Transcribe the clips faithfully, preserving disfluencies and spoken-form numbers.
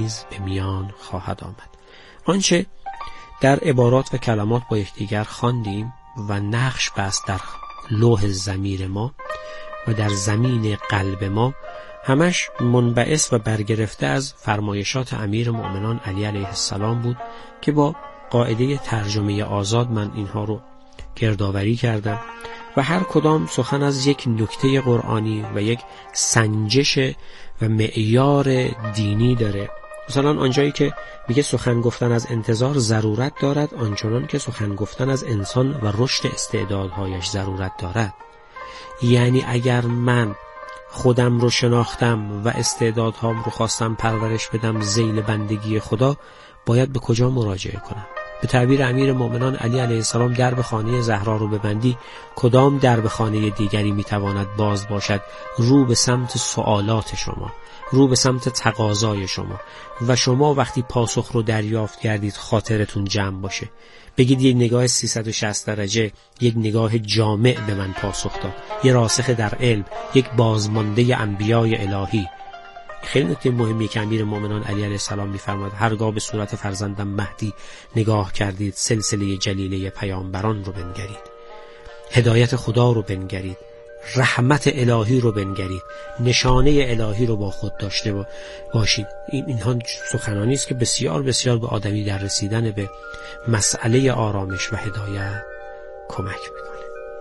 نیز به میان خواهد آمد. آنچه در عبارات و کلمات با یکدیگر خواندیم و نقش بست در لوح ضمیر ما و در زمین قلب ما، همش منبعث و برگرفته از فرمایشات امیر مؤمنان علی علیه السلام بود که با قاعده ترجمه آزاد من اینها رو گردآوری کردم و هر کدام سخن از یک نکته قرآنی و یک سنجش و معیار دینی داره. مثلا آنجایی که میگه سخن گفتن از انتظار ضرورت دارد، آنچنان که سخن گفتن از انسان و رشد استعدادهایش ضرورت دارد. یعنی اگر من خودم رو شناختم و استعدادهام رو خواستم پرورش بدم ذیل بندگی خدا، باید به کجا مراجعه کنم؟ به تعبیر امیر مؤمنان علی علیه السلام، درب خانه زهرا رو ببندی، کدام درب خانه دیگری میتواند باز باشد رو به سمت سوالات شما، رو به سمت تقاضای شما، و شما وقتی پاسخ رو دریافت کردید خاطرتون جمع باشه، بگید یک نگاه سیصد و شصت درجه، یک نگاه جامع به من پاسخ داد، یه راسخ در علم، یک بازمانده انبیای الهی. خیلی نکته مهمی که امیر مؤمنان علی علیه السلام می‌فرماد، هرگاه به صورت فرزندم مهدی نگاه کردید، سلسله جلیله پیامبران رو بنگرید، هدایت خدا رو بنگرید، رحمت الهی رو بنگرید، نشانه الهی رو با خود داشته باشید. این اینها سخنانی است که بسیار بسیار به آدمی در رسیدن به مسئله آرامش و هدایت کمک میکنه.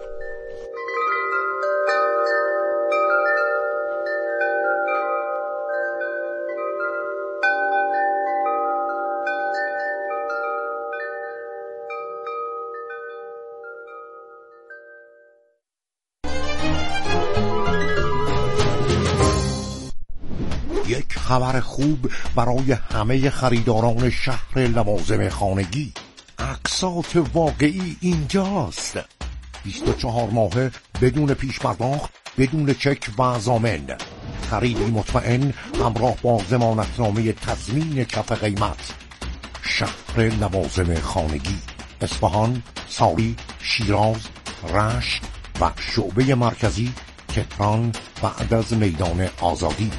یک خبر خوب برای همه خریداران شهر لوازم خانگی. اقساط واقعی اینجاست. بیست و چهار ماهه بدون پیش پرداخت، بدون چک و ضامن. خریدی مطمئن همراه با ضمانتنامه تضمین کف قیمت. شهر لوازم خانگی، اصفهان، ساری، شیراز، رشت و شعبه مرکزی تهران بعد از میدان آزادی.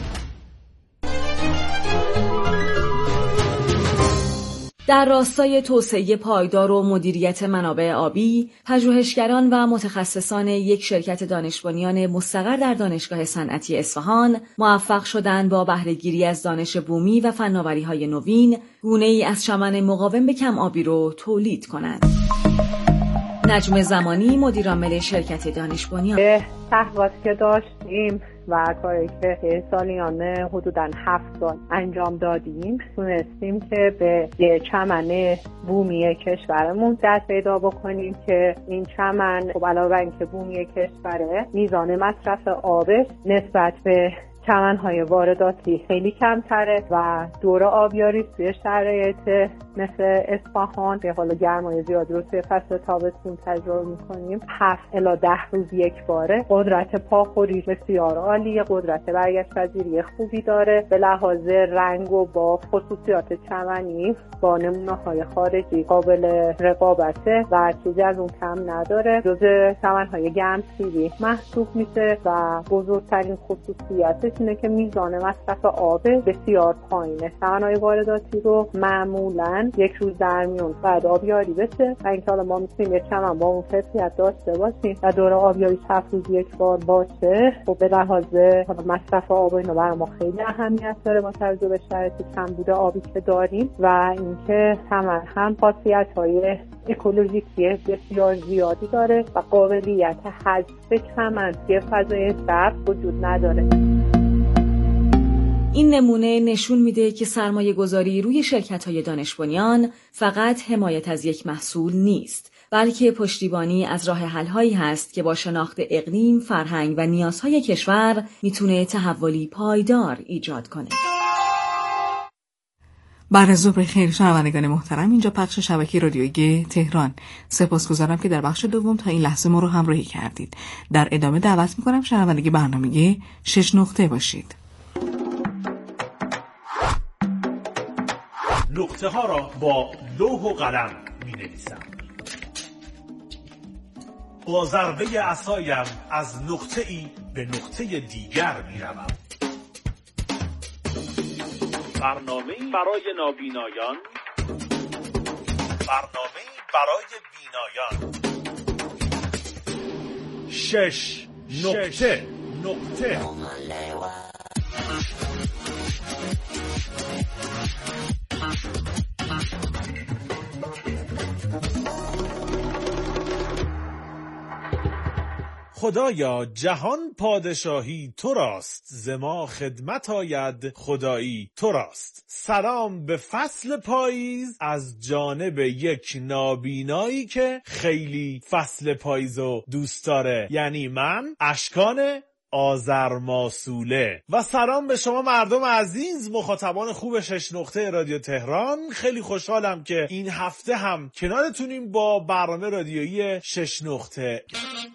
در راستای توسعه پایدار و مدیریت منابع آبی، پژوهشگران و متخصصان یک شرکت دانش بنیان مستقر در دانشگاه صنعتی اصفهان موفق شدند با بهره‌گیری از دانش بومی و فناوری‌های نوین، گونه‌ای از چمن مقاوم به کم آبی رو تولید کنند. نجم زمانی، مدیرعامل شرکت دانش بنیان: تحقیقاتی که داشتیم و کاری که سالیانه حدوداً هفت سال انجام دادیم، تونستیم که به یه چمن بومی کشورمون دست پیدا بکنیم که این چمن خب علاوه بر اینکه بومی کشوره، میزان مصرف آبش نسبت به چمن‌های وارداتی خیلی کمتره و دوره آبیاری توی شرایط مثل اصفهان به حال گرمای زیادی رو توی فصل تابستون تجربه می‌کنیم. هفت الی ده روز یک باره. قدرت پاخوری بسیار عالیه، قدرت برگشت‌پذیری خوبی داره. به لحاظ رنگ و با خصوصیات چمنی با نمونه‌های خارجی قابل رقابته و چیزی از اون کم نداره. جزو چمن‌های گرمسیری محسوب میشه و بزرگترین خصوصیت اینه که میزان مصرف آب بسیار پایینه. چمن‌های وارداتی رو معمولاً یک روز در میون بعد آبیاری بشه و اینکه حالا ما میتونیم یک چمن با اون کیفیت داشته باشیم و دوره آبیاری هفت روز یک بار باشه، خب به لحاظ مصرف آب اینا برای ما خیلی اهمیت داره با توجه به شرایط کمبود آبی که داریم و اینکه چمن هم خاصیت‌های اکولوژیکی بسیار زیادی داره و قابلیت حذف چمن که فضای سبز وجود نداره. این نمونه نشون میده که سرمایه گذاری روی شرکت‌های دانش بنیان فقط حمایت از یک محصول نیست، بلکه پشتیبانی از راه حل‌هایی هست که با شناخت اقلیم، فرهنگ و نیازهای کشور میتونه تحولی پایدار ایجاد کنه. بعد از ظهر خیر شنوندگان محترم، اینجا پخش شبکه رادیویی تهران. سپاسگزارم که در بخش دوم تا این لحظه ما رو همراهی کردید. در ادامه دعوت می‌کنم شنوندگی برنامه شش نقطه باشید. نقطه ها را با لوح و قلم می نویسم. با ضربه عصایم از نقطه ای به نقطه دیگر می روم. برنامه‌ای برای نابینایان، برنامه‌ای برای بینایان. شش نقطه نقطه خدایا جهان پادشاهی تو راست، ز ما خدمت آید خدایی تو راست. سلام به فصل پاییز از جانب یک نابینایی که خیلی فصل پاییزو دوست داره، یعنی من، اشکان آذرماسوله. و سلام به شما مردم عزیز، مخاطبان خوب شش نقطه رادیو تهران. خیلی خوشحالم که این هفته هم کنارتونیم با برنامه رادیویی شش نقطه.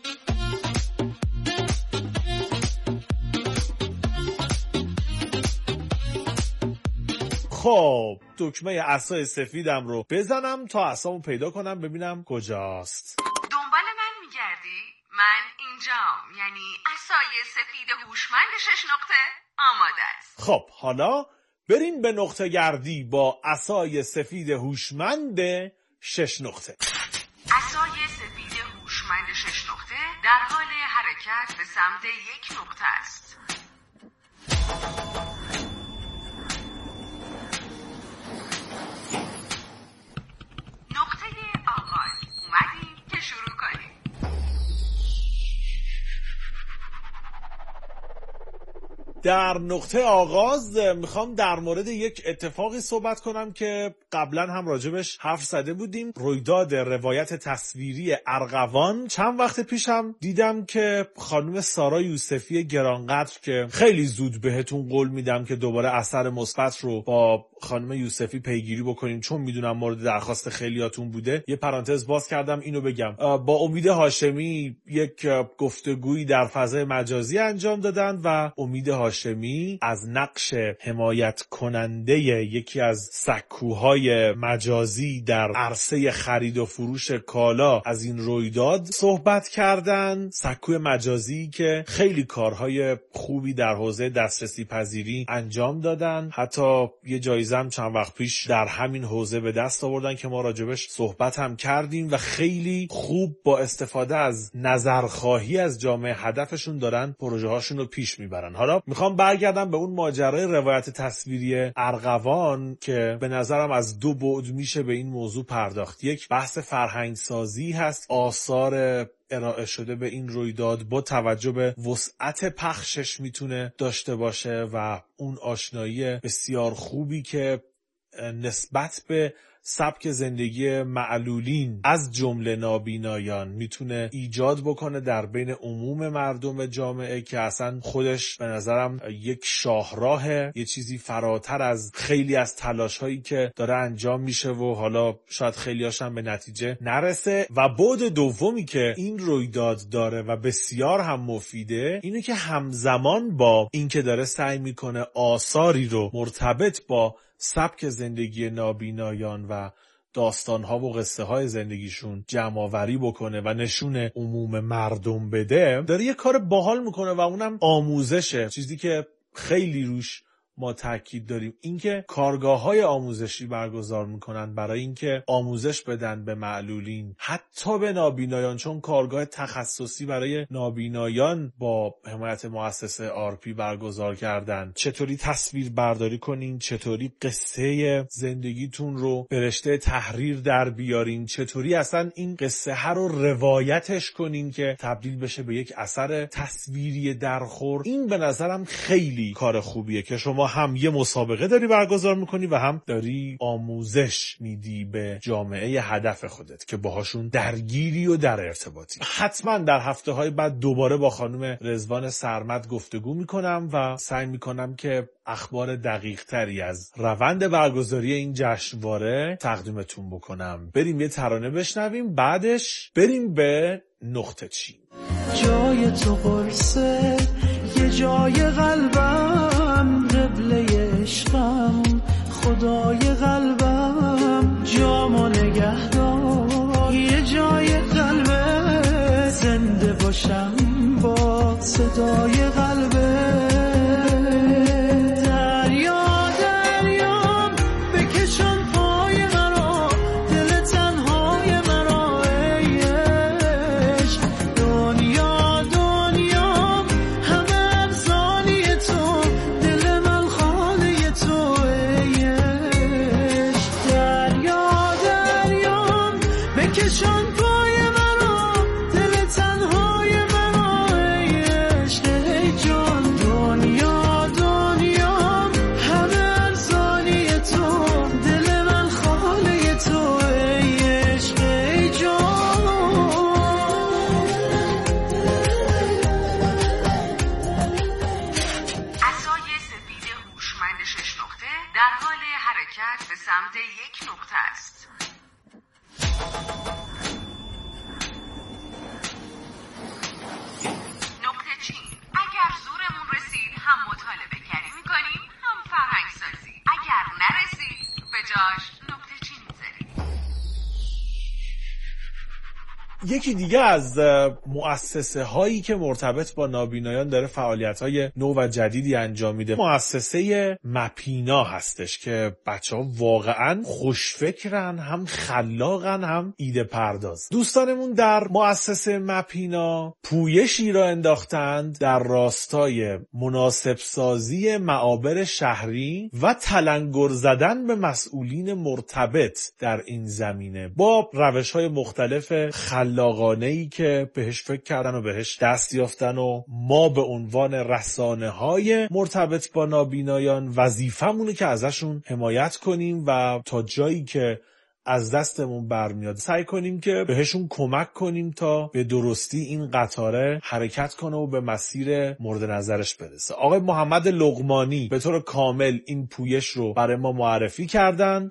خب دکمه عصای سفیدم رو بزنم تا عصامو پیدا کنم ببینم کجاست. دنبال من میگردی؟ من اینجام، یعنی عصای سفید هوشمند شش نقطه آماده است. خب حالا بریم به نقطه گردی با عصای سفید هوشمند شش نقطه. عصای سفید هوشمند شش نقطه در حال حرکت به سمت یک نقطه است. در نقطه آغاز میخوام در مورد یک اتفاقی صحبت کنم که قبلا هم راجبش حرف زده بودیم. رویداد روایت تصویری ارغوان. چند وقت پیشم دیدم که خانم سارا یوسفی گرانقدر که خیلی زود بهتون قول میدم که دوباره اثر مثبت رو با خانم یوسفی پیگیری بکنیم، چون میدونم مورد درخواست خیلیاتون بوده. یه پرانتز باز کردم اینو بگم، با امید هاشمی یک گفتگویی در فضای مجازی انجام دادن و امید هاشمی از نقش حمایت کننده یکی از سکوهای مجازی در عرصه خرید و فروش کالا از این رویداد صحبت کردن. سکوی مجازی که خیلی کارهای خوبی در حوزه دسترسی پذیری انجام دادن، حتی یه جایزه هم چند وقت پیش در همین حوزه به دست آوردن که ما راجبش صحبت هم کردیم و خیلی خوب با استفاده از نظرخواهی از جامعه هدفشون دارن پروژه هاشون رو پیش میبرن. حالا میخوام برگردم به اون ماجرای روایت تصویری ارغوان که به نظرم از دو بعد میشه به این موضوع پرداخت. یک بحث فرهنگ سازی هست، آثار ارائه شده به این رویداد با توجه به وسعت پخشش میتونه داشته باشه و اون آشنایی بسیار خوبی که نسبت به سبک زندگی معلولین از جمله نابینایان میتونه ایجاد بکنه در بین عموم مردم جامعه، که اصلا خودش به نظرم یک شاهراه، یه چیزی فراتر از خیلی از تلاش‌هایی که داره انجام میشه و حالا شاید خیلی‌هاش هم به نتیجه نرسه. و بعد دومی که این رویداد داره و بسیار هم مفیده اینه که همزمان با اینکه داره سعی میکنه آثاری رو مرتبط با سبک زندگی نابینایان و داستانها و قصه های زندگیشون جمع‌آوری بکنه و نشون عموم مردم بده، داره یه کار باحال میکنه و اونم آموزشه. چیزی که خیلی روش ما تاکید داریم، اینکه کارگاه‌های آموزشی برگزار میکنن برای اینکه آموزش بدن به معلولین، حتی به نابینایان، چون کارگاه تخصصی برای نابینایان با حمایت مؤسسه آرپی برگزار کردن. چطوری تصویر برداری کنین، چطوری قصه زندگیتون رو به رشته تحریر در بیارین، چطوری اصلا این قصه ها رو روایتش کنین که تبدیل بشه به یک اثر تصویری درخور. این به نظرم خیلی کار خوبیه که شما هم یه مسابقه داری برگزار میکنی و هم داری آموزش میدی به جامعه هدف خودت که باهاشون درگیری و در ارتباطی. حتما در هفته های بعد دوباره با خانم رضوان سرمد گفتگو میکنم و سعی میکنم که اخبار دقیق تری از روند برگزاری این جشنواره تقدیمتون بکنم. بریم یه ترانه بشنویم، بعدش بریم به نقطه چین. جای تو قرصه، یه جای قلبم، قبله عشقم، خدای قلبم، جامو نگهدار، یه جای قلبه، زنده باشم با صدای قلبه. دریا دریا حرکت به سمت یک نقطه است. نقطه چین. اگر زورمون رسید هم مطالبه کردی میکنیم هم فرهنگ سازی. اگر نرسید به جاش نقطه چین میذاریم. یکی دیگه از مؤسسه هایی که مرتبط با نابینایان داره فعالیت های نو و جدیدی انجام میده مؤسسه مپینا هستش که بچه ها واقعا خوشفکرن، هم خلاقن، هم ایده پرداز. دوستانمون در مؤسسه مپینا پویشی را انداختند در راستای مناسب سازی معابر شهری و تلنگر زدن به مسئولین مرتبط در این زمینه با روش های مختلف خلاقانه‌ای که بهش فکر کردن و بهش دست یافتن و ما به عنوان رسانه‌های مرتبط با نابینایان وظیفه‌مونه که ازشون حمایت کنیم و تا جایی که از دستمون برمیاد سعی کنیم که بهشون کمک کنیم تا به درستی این قطاره حرکت کنه و به مسیر مورد نظرش برسه. آقای محمد لقمانی به طور کامل این پویش رو برای ما معرفی کردن.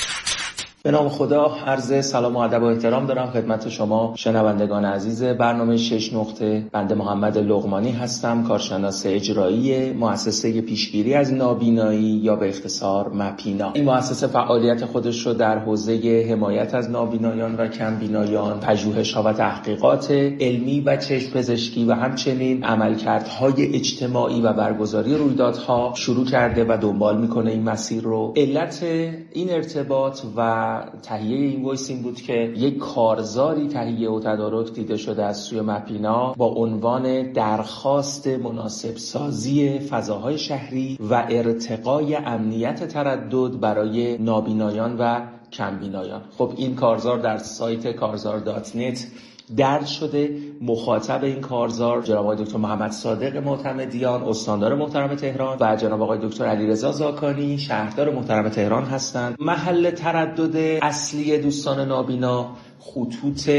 به نام خدا عرض سلام و ادب و احترام دارم خدمت شما شنوندگان عزیز برنامه شش نقطه. بنده محمد لقمانی هستم، کارشناس اجرایی مؤسسه پیشگیری از نابینایی یا به اختصار مپینا. این مؤسسه فعالیت خودش رو در حوزه حمایت از نابینایان و کمبینایان، پژوهش‌ها و تحقیقات علمی و چشم پزشکی و همچنین عملکردهای اجتماعی و برگزاری رویدادها شروع کرده و دنبال میکنه این مسیر رو. علت این ارتباط و تهیه این وایس این بود که یک کارزاری تهیه و تدارک دیده شده از سوی مپینا با عنوان درخواست مناسب سازی فضاهای شهری و ارتقای امنیت تردد برای نابینایان و کمبینایان. خب این کارزار در سایت کارزار دات نت درج شده. مخاطب این کارزار جناب آقای دکتر محمد صادق معتمدیان، استاندار محترم تهران، و جناب آقای دکتر علیرضا زاکانی، شهردار محترم تهران هستند. محل تردد اصلی دوستان نابینا خطوط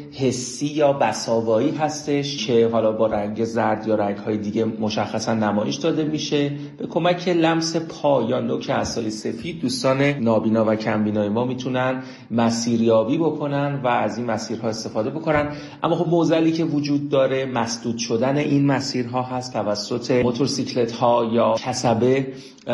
حسی یا بساوایی هستش که حالا با رنگ زرد یا رنگ‌های دیگه مشخصا نمایش داده میشه. به کمک لمس پا یا نوک عصای سفید دوستان نابینا و کمبینای ما میتونن مسیریابی بکنن و از این مسیرها استفاده بکنن. اما خب معضلی که وجود داره مسدود شدن این مسیرها هست توسط موتورسیکلت ها یا کسبه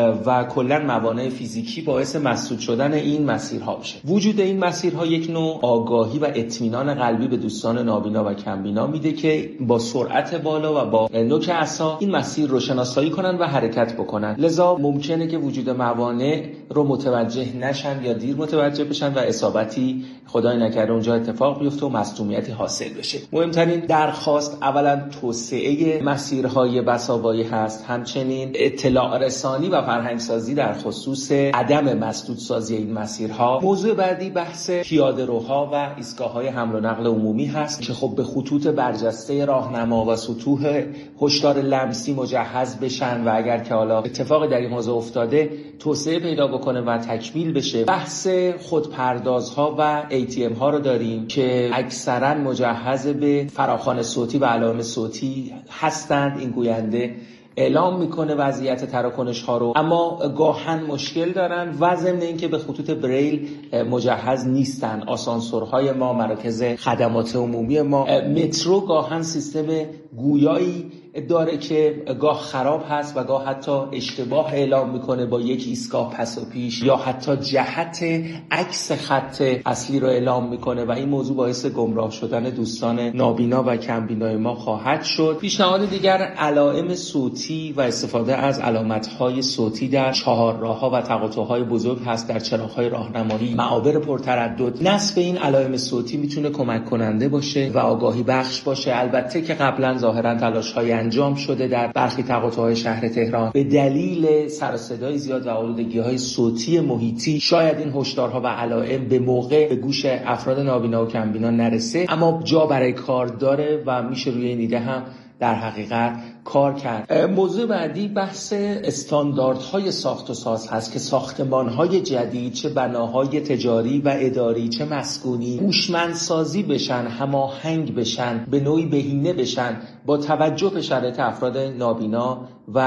و کلا موانع فیزیکی باعث مسدود شدن این مسیرها میشه. وجود این مسیرها یک نوع آگاهی و اطمینان قلبی به دوستان نابینا و کمبینا میده که با سرعت بالا و با نوک عصا این مسیر رو شناسایی کنن و حرکت بکنن. لذا ممکنه که وجود موانع رو متوجه نشن یا دیر متوجه بشن و اصابتی خدای نکرده اونجا اتفاق بیفته و مصدومیتی حاصل بشه. مهمترین درخواست اولا توسعه مسیرهای بساوایی هست، همچنین اطلاع رسانی و فرهنگ سازی در خصوص عدم مسدود سازی این مسیرها. موضوع بعدی بحث پیاده‌روها و ایستگاه‌های حمل و نقل عمومی هست که خب به خطوط برجسته راهنما و سطوح هشدار لمسی مجهز بشن و اگر که حالا اتفاقی در این حوزه افتاده توسعه پیدا بکنه و تکمیل بشه. بحث خودپردازها و ای تی ام ها رو داریم که اکثرا مجهز به فراخوان صوتی و علائم صوتی هستند. این گوینده اعلام میکنه وضعیت تراکنش ها رو، اما گاهن مشکل دارن و ضمن اینکه به خطوط بریل مجهز نیستن. آسانسورهای ما، مراکز خدمات عمومی ما، مترو گاهن سیستم گویایی داره که گاه خراب هست و گاه حتی اشتباه اعلام میکنه با یک ایستگاه پس و پیش یا حتی جهت عکس خط اصلی رو اعلام میکنه و این موضوع باعث گمراه شدن دوستان نابینا و کمبینای ما خواهد شد. پیشنهاد دیگر علائم صوتی و استفاده از علامت‌های صوتی در چهارراه‌ها و تقاطع‌های بزرگ هست، در چراغ‌های راهنمایی، معابر پرتردد. نصب این علائم صوتی میتونه کمک کننده باشه و آگاهی بخش باشه. البته که قبلا ظاهرا تلاش‌های انجام شده در برخی تقاطع‌های شهر تهران به دلیل سر و صدای زیاد و آلودگی‌های صوتی محیطی شاید این هشدارها و علائم به موقع به گوش افراد نابینا و کمبینا نرسه، اما جا برای کار داره و میشه روی این ایده هم در حقیقت کار کرد. موضوع بعدی بحث استانداردهای ساخت و ساز هست که ساختمانهای جدید، چه بناهای تجاری و اداری چه مسکونی، هوشمندسازی بشن، هماهنگ بشن، به نوعی بهینه بشن با توجه به شرایط افراد نابینا و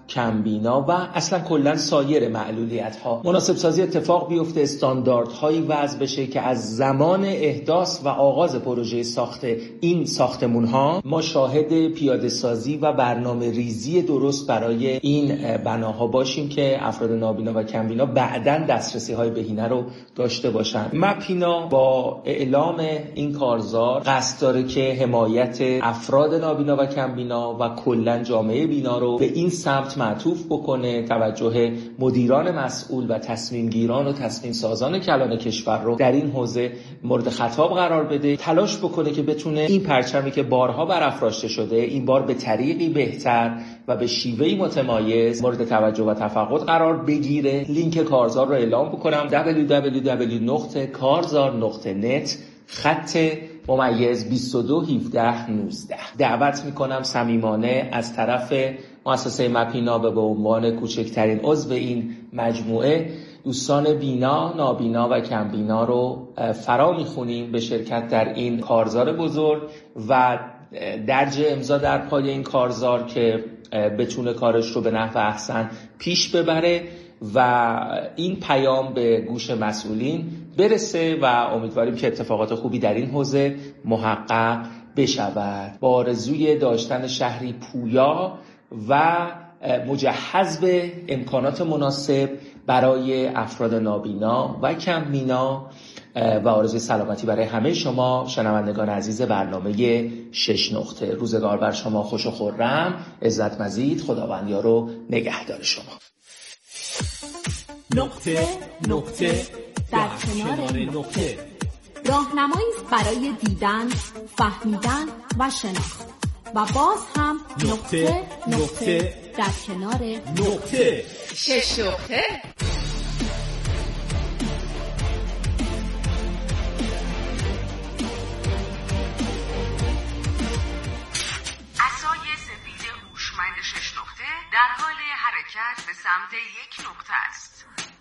کمبینا و اصلا کلا سایر معلولیت ها مناسب سازی اتفاق بیفته، استانداردهایی وضع بشه که از زمان احداث و آغاز پروژه ساخت این ساختمون ها ما شاهد پیاده سازی و برنامه ریزی درست برای این بناها باشیم که افراد نابینا و کمبینا بعداً دسترسی های بهینه رو داشته باشن. مپینا با اعلام این کارزار قصد داره که حمایت افراد نابینا و کمبینا و کلا جامعه بینا رو به این سمت معطوف بکنه، توجه مدیران مسئول و تصمیم گیران و تصمیم سازان کلان کشور رو در این حوزه مورد خطاب قرار بده، تلاش بکنه که بتونه این پرچمی که بارها برافراشته شده این بار به طریقی بهتر و به شیوهی متمایز مورد توجه و تفقد قرار بگیره. لینک کارزار رو اعلام بکنم دبلیو دبلیو دبلیو دات کارزار دات نت خط ممیز بیست و دو هفده نوزده. دعوت میکنم صمیمانه از طرف مؤسسه مپینا به عنوان کوچکترین عضو این مجموعه دوستان بینا، نابینا و کمبینا رو فرا میخونیم به شرکت در این کارزار بزرگ و درج امضا در پای این کارزار که بتونه کارش رو به نحو احسن پیش ببره و این پیام به گوش مسئولین برسه و امیدواریم که اتفاقات خوبی در این حوزه محقق بشود. با آرزوی داشتن شهری پویا و مجهز به امکانات مناسب برای افراد نابینا و کمبینا و آرزوی سلامتی برای همه شما شنوندگان عزیز برنامه شش نقطه. روزگار بر شما خوش و خرم، عزت مزید، خداوندیارو نگهدار شما. نقطه نقطه در کنار نقطه، راهنمایی برای دیدن، فهمیدن و شناخت و باز هم نقطه نقطه در کنار نقطه. شش نقطه. عصای سفید هوشمند شش نقطه در حال حرکت به سمت یک نقطه است.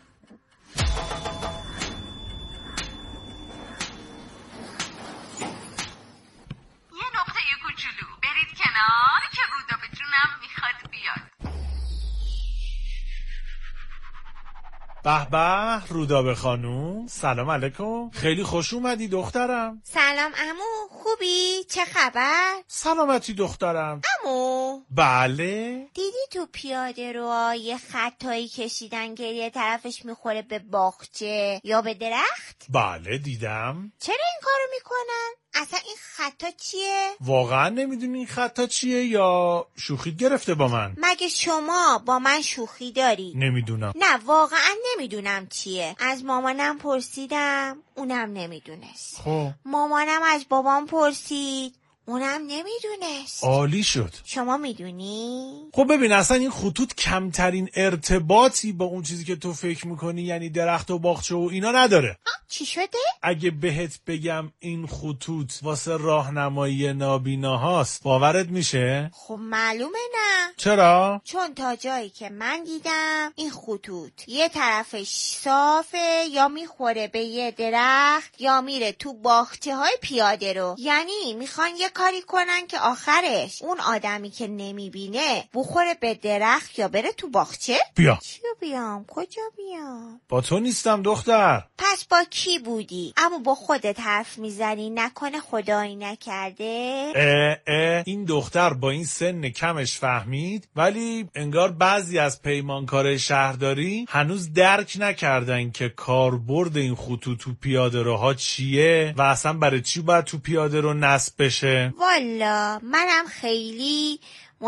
یه نقطه کوچولو برید کنار که رودا به جونم میخواد بیاد. به به رودابه خانوم، سلام علیکم. خیلی خوش اومدی دخترم. سلام عمو، خوبی؟ چه خبر؟ سلامتی دخترم. عمو بله؟ دیدی تو پیاده رو یه خطایی کشیدن که یه طرفش میخوره به باغچه یا به درخت؟ بله دیدم. چرا این کارو میکنن؟ اصلا این خطا چیه؟ واقعا نمیدونی این خطا چیه یا شوخی گرفته با من؟ مگه شما با من شوخی داری؟ نمیدونم. نه واقعا نمیدونم چیه. از مامانم پرسیدم اونم نمیدونست. خب مامانم از بابام پرسید اونم نمیدونست. عالی شد. شما میدونی؟ خب ببین اصلا این خطوط کمترین ارتباطی با اون چیزی که تو فکر میکنی یعنی درخت و باغچه و اینا نداره. چی شده؟ اگه بهت بگم این خطوط واسه راهنمایی نابیناهاست باورت میشه؟ خب معلومه نه. چرا؟ چون تا جایی که من دیدم این خطوط یه طرفش صافه یا میخوره به یه درخت یا میره تو باغچه های پیاده رو. یعنی میخوان یه کاری کنن که آخرش اون آدمی که نمیبینه بخوره به درخت یا بره تو باغچه. بیا. چیو بیام؟ کجا بیام؟ با تو نیستم دختر. پس با کی بودی؟ اما با خودت حرف میزنی، نکنه خدایی نکرده؟ اه اه این دختر با این سن کمش فهمید، ولی انگار بعضی از پیمانکار شهرداری هنوز درک نکردن که کاربرد این خطوط تو پیاده روها چیه و اصلا برای چی باید تو پیاده رو نصب بشه. والا منم خیلی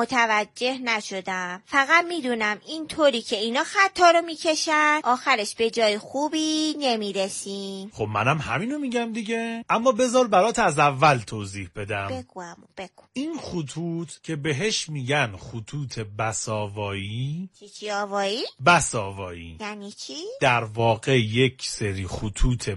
متوجه نشدم. فقط میدونم این طوری که اینا خطا رو میکشن آخرش به جای خوبی نمیرسیم. خب منم همینو میگم دیگه، اما بذار برات از اول توضیح بدم. بگو عمو بگو. این خطوط که بهش میگن خطوط بساوایی. چی چی آوایی؟ بساوایی یعنی چی؟ در واقع یک سری خطوط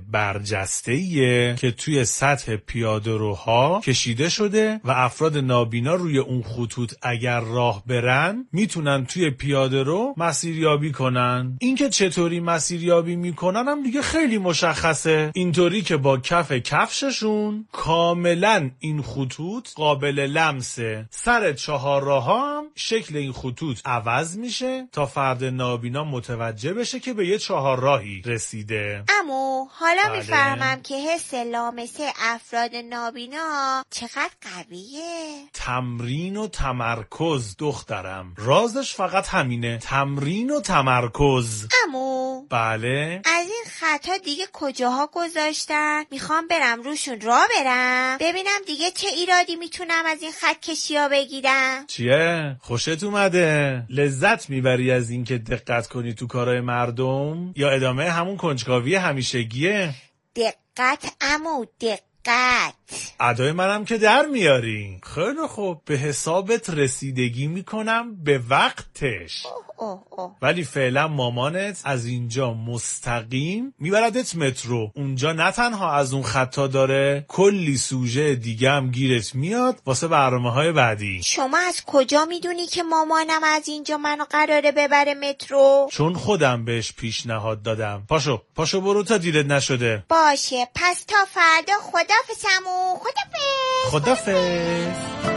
برجسته‌ایه که توی سطح پیاده‌روها کشیده شده و افراد نابینا روی اون خطوط اگر راه برن میتونن توی پیاده رو مسیریابی کنن. اینکه چطوری مسیریابی میکنن هم دیگه خیلی مشخصه، اینطوری که با کف کفششون کاملا این خطوط قابل لمسه. سر چهار راه هم شکل این خطوط عوض میشه تا فرد نابینا متوجه بشه که به یه چهار راهی رسیده. امو حالا بله. میفهمم که حس لامسه افراد نابینا چقدر قویه. تمرین و تمرکز دخترم، رازش فقط همینه، تمرین و تمرکز. امو بله. از این خطا دیگه کجاها گذاشتن؟ میخوام برم روشون راه برم ببینم دیگه چه ایرادی میتونم از این خط کشی‌ها بگیرم. چیه؟ خوشت اومده؟ لذت میبری از این که دقت کنی تو کارهای مردم یا ادامه همون کنجکاوی همیشگیه؟ دقت امو دقت. ادای منم که در میاری. خیلی خوب، به حسابت رسیدگی میکنم به وقتش. اوه اوه. ولی فعلا مامانت از اینجا مستقیم میبردت مترو. اونجا نه تنها از اون خطا داره، کلی سوژه دیگه هم گیرت میاد واسه برنامه‌های بعدی. شما از کجا میدونی که مامانم از اینجا منو قراره ببره مترو؟ چون خودم بهش پیشنهاد دادم. پاشو پاشو برو تا دیرت نشده. باشه پس تا فردا. خدافظ عمو. خدافظ. خدافظ.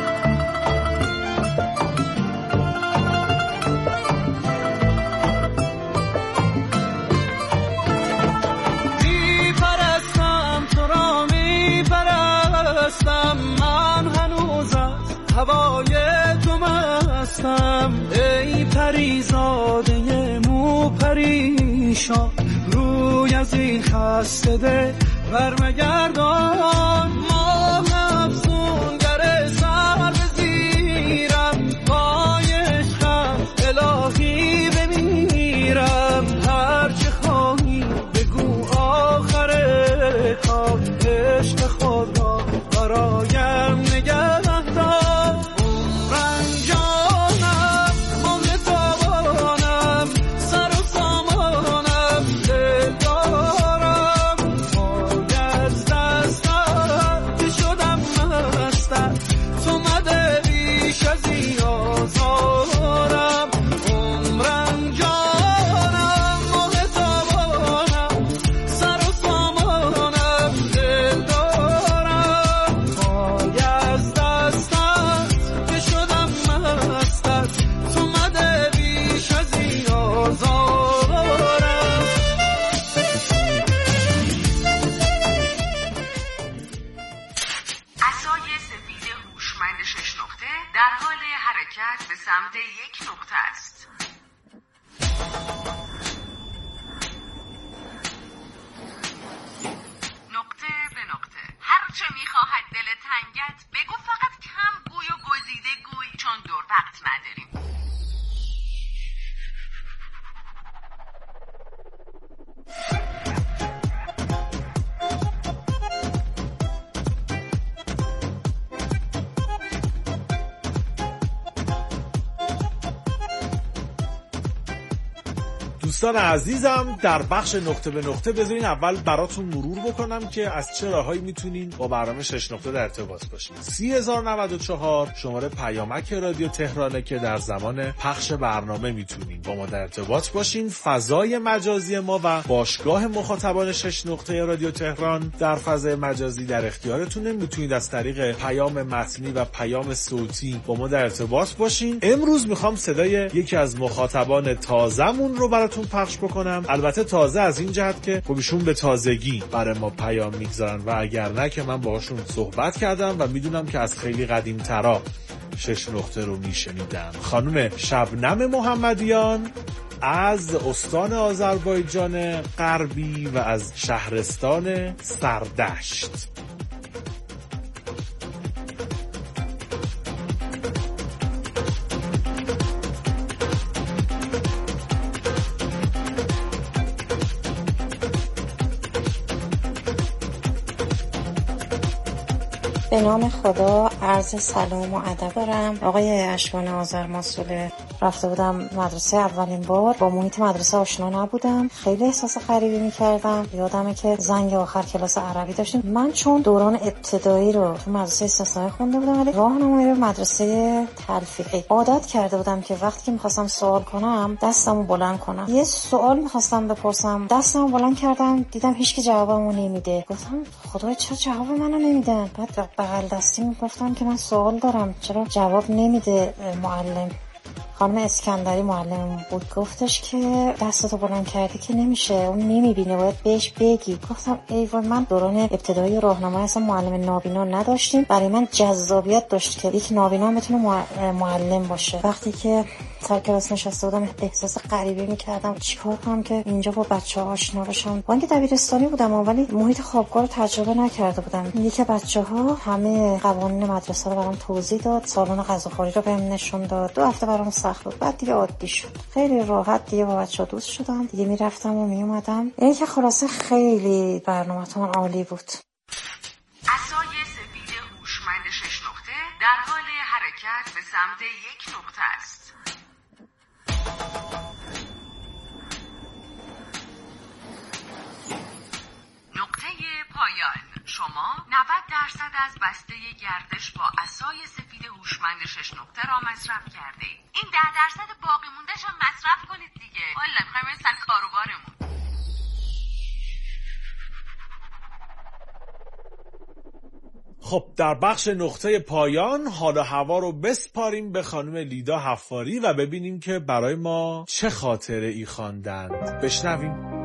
هوای تو مستم ای پریزاده مو پریشان، روی از این خسته ده برمگردان. ما افسونگر سر بزیرم، پای عشقم الهی بمیرم. هرچه خواهی بگو آخر کار، عشق خود را برایم نگه. دوستان عزیزم، در بخش نقطه به نقطه بذارین اول براتون مرور بکنم که از چه راههایی میتونین با برنامه شش نقطه در ارتباط باشین. سی هزار و نود و چهار شماره پیامک رادیو تهرانه که در زمان پخش برنامه میتونین با ما در ارتباط باشین. فضای مجازی ما و باشگاه مخاطبان شش نقطه رادیو تهران در فضای مجازی در اختیارتونه. میتونید از طریق پیام متنی و پیام صوتی با ما در ارتباط باشین. امروز میخوام صدای یکی از مخاطبان تازمون رو براتون پخش بکنم. البته تازه از این جهت که خب ایشون به تازگی برای ما پیام میگذارن و اگر نه که من باهاشون صحبت کردم و میدونم که از خیلی قدیم ترا شش نقطه رو میشنیدن. خانم شبنم محمدیان از استان آذربایجان غربی و از شهرستان سردشت. به نام خدا عرض سلام و ادب دارم. آقای اشکان آذرماسول رفته بودم مدرسه اولین بار، با محیط مدرسه آشنا نبودم، خیلی احساس غریبی میکردم. یادمه که زنگ آخر کلاس عربی داشتیم. من چون دوران ابتدایی رو تو مدرسه استثنایی خونده بودم ولی راهنمایی مدرسه تلفیقی عادت کرده بودم که وقتی که می‌خواستم سوال کنم دستمو بلند کنم. یه سوال می‌خواستم بپرسم، دستمو بلند کردم، دیدم هیچ کی جوابمو نمیده. گفتم خدای چرا جواب منو نمیدن؟ بعد بغل دستی میگفتن که من سوال دارم، چرا جواب نمیده معلم؟ خانم اسکندری معلم بود، گفتش که دستتو بلند کردی که نمیشه، اون نمیبینه، باید بهش بگی. گفتم ای وای، من دوران ابتدایی راهنمایی اصلا معلم نابینا نداشتیم. برای من جذابیت داشت که یک نابینا میتونه معلم باشه. وقتی که سر کلاس نشسته بودم احساس غریبی میکردم چیکار کنم که اینجا با بچه‌ها آشنا بشم. با اینکه دبیرستانی بودم ولی محیط خوابگاه رو تجربه نکرده بودم. یکی بچه‌ها همه قوانین مدرسه رو برام توضیح داد، سالن غذاخوری رو بهم نشون داد. دو هفته برام سخت بود، بعد دیگه عادی شد. خیلی راحت دیگه با بچه‌ها دوست شدم، دیگه میرفتم و میومدم. این که خلاصه خیلی برنامه‌تون عالی بود. عصای سفید هوشمند شش نقطه در حال حرکت به سمت یک نقطه است. نقطه پایان. شما نود درصد از بسته گردش با عصای سفید هوشمند شش نقطه را مصرف کرده. این ده درصد باقی مونده‌ش هم مصرف کنید دیگه. والا می‌خوایم این سر کاروبارمون. خب در بخش نقطه پایان حال و هوا رو بسپاریم به خانم لیدا حفاری و ببینیم که برای ما چه خاطره ای خواندند. بشنویم.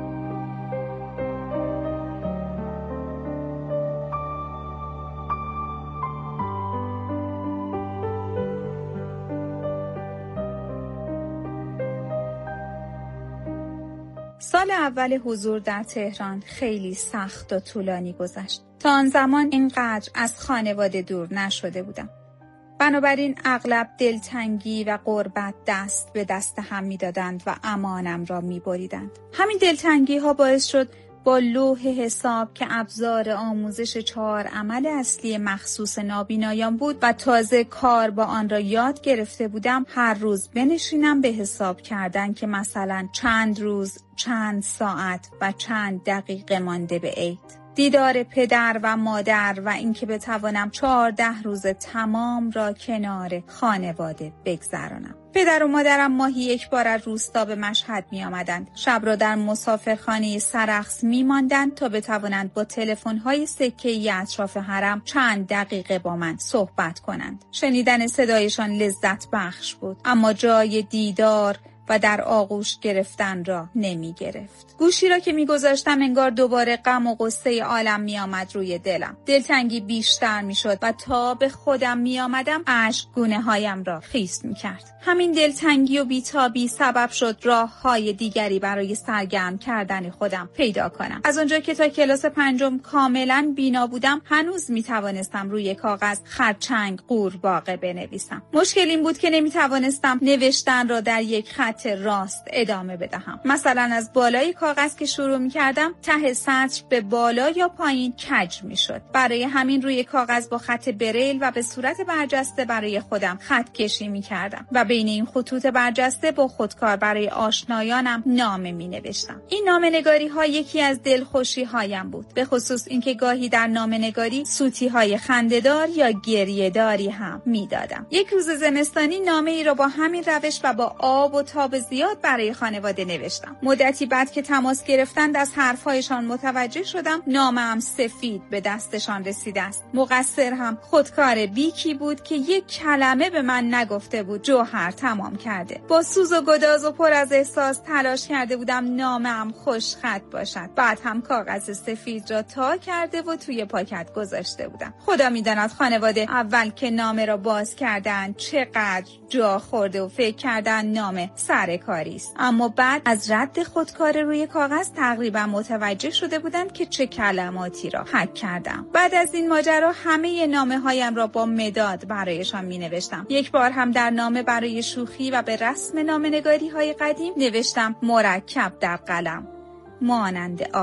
سال اول حضور در تهران خیلی سخت و طولانی گذشت. تا آن زمان اینقدر از خانواده دور نشده بودم. بنابراین اغلب دلتنگی و غربت دست به دست هم می‌دادند و امانم را می‌بریدند. همین دلتنگی ها باعث شد با لوح حساب که ابزار آموزش چهار عمل اصلی مخصوص نابینایان بود و تازه کار با آن را یاد گرفته بودم، هر روز بنشینم به حساب کردن که مثلا چند روز، چند ساعت و چند دقیقه مانده به عید. دیدار پدر و مادر و اینکه بتوانم چهارده روز تمام را کنار خانواده بگذرانم. پدر و مادرم ماهی یک بار از روستا به مشهد می آمدند. شب را در مسافرخانه سرخس می ماندند تا بتوانند با تلفن‌های سکه‌ای اطراف حرم چند دقیقه با من صحبت کنند. شنیدن صدایشان لذت بخش بود، اما جای دیدار و در آغوش گرفتن را نمی گرفت. گوشی را که می گذاشتم انگار دوباره غم و غصه عالم می آمد روی دلم. دلتنگی بیشتر می شد و تا به خودم می آمدم اشک گونه هایم را خیس می کرد. همین دلتنگی و بیتابی سبب شد راه های دیگری برای سرگرم کردن خودم پیدا کنم. از اونجا که تا کلاس پنجم کاملا بینا بودم، هنوز می توانستم روی کاغذ خرچنگ قورباغه بنویسم. مشکل این بود که نمی توانستم نوشتن را در یک خط راست ادامه بدهم. مثلا از بالای کاغذ که شروع می کردم، ته سطر به بالا یا پایین کج می شد. برای همین روی کاغذ با خط بریل و به صورت برجسته برای خودم خط کشی می کردم و بین این خطوط برجسته با خودکار برای آشنایانم نامه می نوشتم. این نامه نگاری ها یکی از دلخوشی هایم بود، به خصوص اینکه گاهی در نامه نگاری سوتی های خنده‌دار یا گریه داری هم می دادم. یک روز زمستانی نامه ای را با همین روش و با آب و تاب زیاد برای خانواده نوشتم. مدتی بعد که تماس گرفتند از حرفهایشان متوجه شدم نامه‌ام سفید به دستشان رسیده است. مقصر هم خودکار بیکی بود که یک کلمه به من نگفته بود. جوهر تمام کرده. با سوز و گداز و پر از احساس تلاش کرده بودم نامه‌ام خوش خط باشد. بعد هم کاغذ سفید را تا کرده و توی پاکت گذاشته بودم. خدا می‌داند خانواده اول که نامه را باز کردند چقدر جا خورده و فکر کردن نامه سرکاری است. اما بعد از رد خودکار روی کاغذ تقریبا متوجه شده بودند که چه کلماتی را حک کردم. بعد از این ماجرا همه نامه هایم را با مداد برایشان می نوشتم. یک بار هم در نامه برای شوخی و به رسم نامه نگاری های قدیم نوشتم مرکب در قلم مانند